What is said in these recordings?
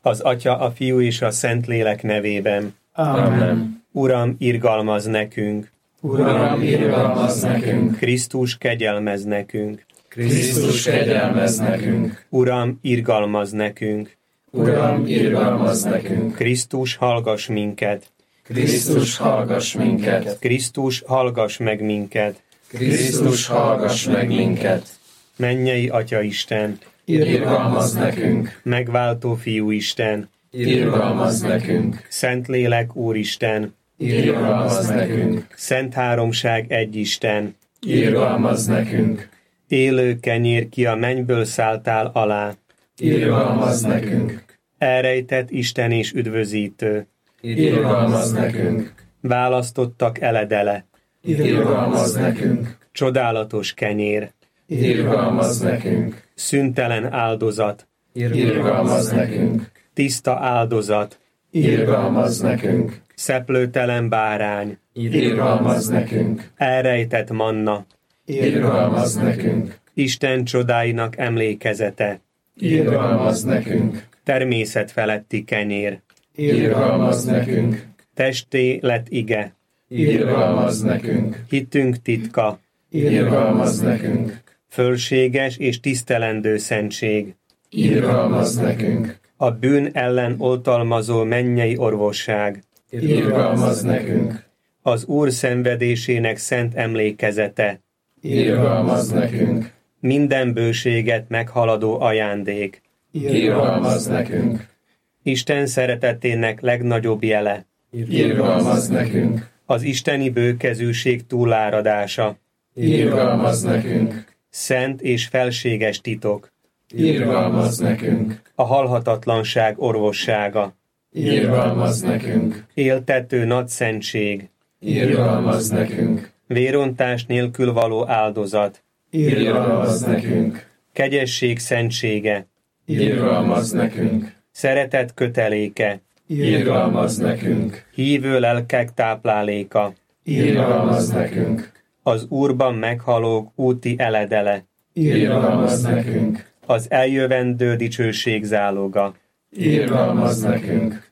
Az Atya, a Fiú és a Szentlélek nevében. Amen. Uram, irgalmazz nekünk! Uram, irgalmazz nekünk! Krisztus, kegyelmezz nekünk! Krisztus, kegyelmezz nekünk! Uram, irgalmazz nekünk! Uram, irgalmazz nekünk! Krisztus, hallgass minket! Krisztus, hallgass minket! Krisztus, hallgass meg minket! Krisztus, hallgass meg minket! Mennyei Atya Isten! Irgalmazz nekünk! Megváltó Fiú Isten! Irgalmazz nekünk! Szentlélek Úristen! Irgalmazz nekünk! Szent Háromság egy Isten! Irgalmazz nekünk! Élő kenyér, ki a mennyből szálltál alá! Irgalmazz nekünk! Elrejtett Isten és üdvözítő! Irgalmazz nekünk! Választottak eledele! Irgalmazz nekünk! Csodálatos kenyér! Irgalmazz nekünk! Szüntelen áldozat! Irgalmazz nekünk! Tiszta áldozat! Irgalmazz nekünk! Szeplőtelen bárány! Irgalmazz nekünk! Elrejtett manna! Irgalmazz nekünk! Isten csodáinak emlékezete! Irgalmazz nekünk! Természet feletti kenyér! Irgalmazz nekünk! Testé lett ige! Irgalmazz nekünk! Hitünk titka! Irgalmazz nekünk! Fölséges és tisztelendő szentség! Irgalmazz nekünk! A bűn ellen oltalmazó mennyei orvosság! Irgalmazz nekünk! Az Úr szenvedésének szent emlékezete! Irgalmazz nekünk! Minden bőséget meghaladó ajándék! Irgalmazz nekünk! Isten szeretetének legnagyobb jele! Irgalmazz nekünk! Az isteni bőkezűség túláradása! Irgalmazz nekünk! Szent és felséges titok! Irgalmazz nekünk! A halhatatlanság orvossága! Irgalmazz nekünk! Éltető nagy szentség! Irgalmazz nekünk! Vérontás nélkül való áldozat! Irgalmazz nekünk! Kegyesség szentsége! Irgalmazz nekünk! Szeretet köteléke! Irgalmazz nekünk! Hívő lelkek tápláléka! Irgalmazz nekünk! Az Úrban meghalók úti eledele! Irgalmazz nekünk! Az eljövendő dicsőség záloga! Irgalmazz nekünk!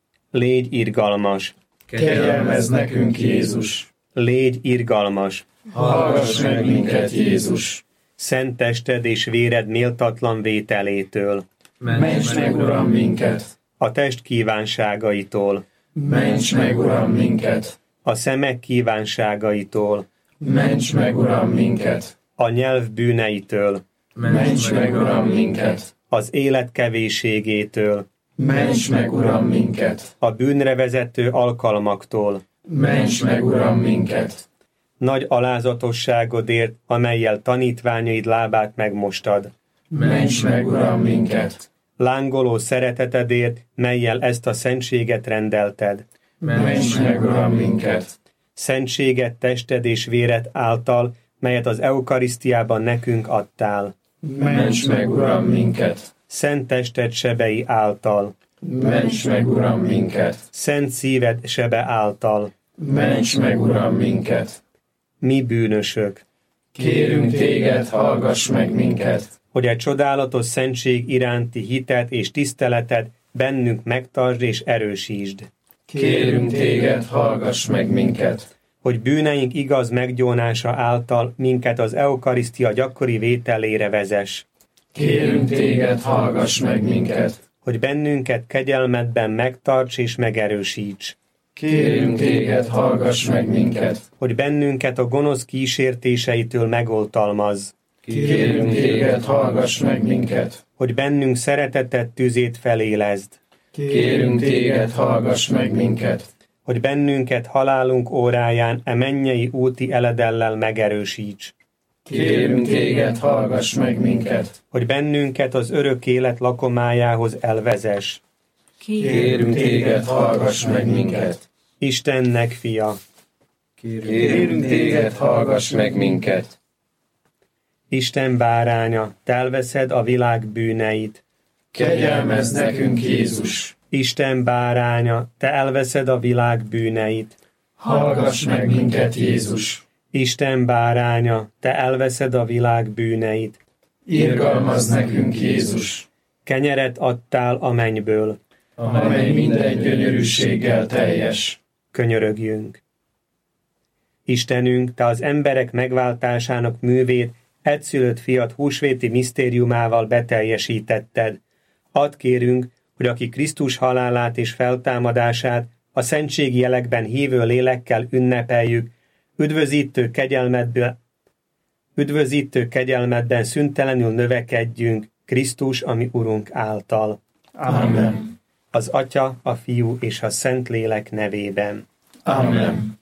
Légy irgalmas! Kegyelmezz nekünk, Jézus! Légy irgalmas! Hallgass meg minket, Jézus! Szent tested és véred méltatlan vételétől! Ments meg, Uram, minket! A test kívánságaitól! Ments meg, Uram, minket! A szemek kívánságaitól! Ments meg, Uram, minket! A nyelv bűneitől! Ments meg, Uram, minket! Az élet kevésségétől! Ments meg, Uram, minket! A bűnre vezető alkalmaktól! Ments meg, Uram, minket! Nagy alázatosságodért, amellyel tanítványaid lábát megmostad! Ments meg, Uram, minket! Lángoló szeretetedért, mellyel ezt a szentséget rendelted! Ments meg, Uram, minket! Szentséget tested és véred által, melyet az eukarisztiában nekünk adtál! Ments meg, Uram, minket! Szent tested sebei által! Ments meg, Uram, minket! Szent szíved sebe által! Ments meg, Uram, minket! Mi bűnösök! Kérünk téged, hallgass meg minket! Hogy egy csodálatos szentség iránti hitet és tiszteleted bennünk megtartsd és erősítsd! Kérünk téged, hallgass meg minket! Hogy bűneink igaz meggyónása által minket az eukarisztia gyakori vételére vezess! Kérünk téged, hallgass meg minket! Hogy bennünket kegyelmedben megtarts és megerősíts! Kérünk téged, hallgass meg minket! Hogy bennünket a gonosz kísértéseitől megoltalmazz! Kérünk téged, hallgass meg minket! Hogy bennünk szereteted tüzét felélezd! Kérünk téged, hallgass meg minket! Hogy bennünket halálunk óráján mennyei úti eledellel megerősíts! Kérünk téged, hallgass meg minket! Hogy bennünket az örök élet lakomájához elvezess! Kérünk téged, hallgass meg minket! Istennek fia! Kérünk téged, hallgass meg minket! Isten báránya, te elveszed a világ bűneit! Kegyelmezz nekünk, Jézus! Isten báránya, te elveszed a világ bűneit! Hallgass meg minket, Jézus! Isten báránya, te elveszed a világ bűneit! Irgalmazz nekünk, Jézus! Kenyeret adtál a mennyből, amely minden gyönyörűséggel teljes. Könyörögjünk. Istenünk, Te az emberek megváltásának művét egyszülött fiad húsvéti misztériumával beteljesítetted. Add kérünk, hogy aki Krisztus halálát és feltámadását a szentségi jelekben hívő lélekkel ünnepeljük, üdvözítő kegyelmedben szüntelenül növekedjünk Krisztus, ami Urunk által. Amen. Az Atya, a Fiú és a Szentlélek nevében. Amen.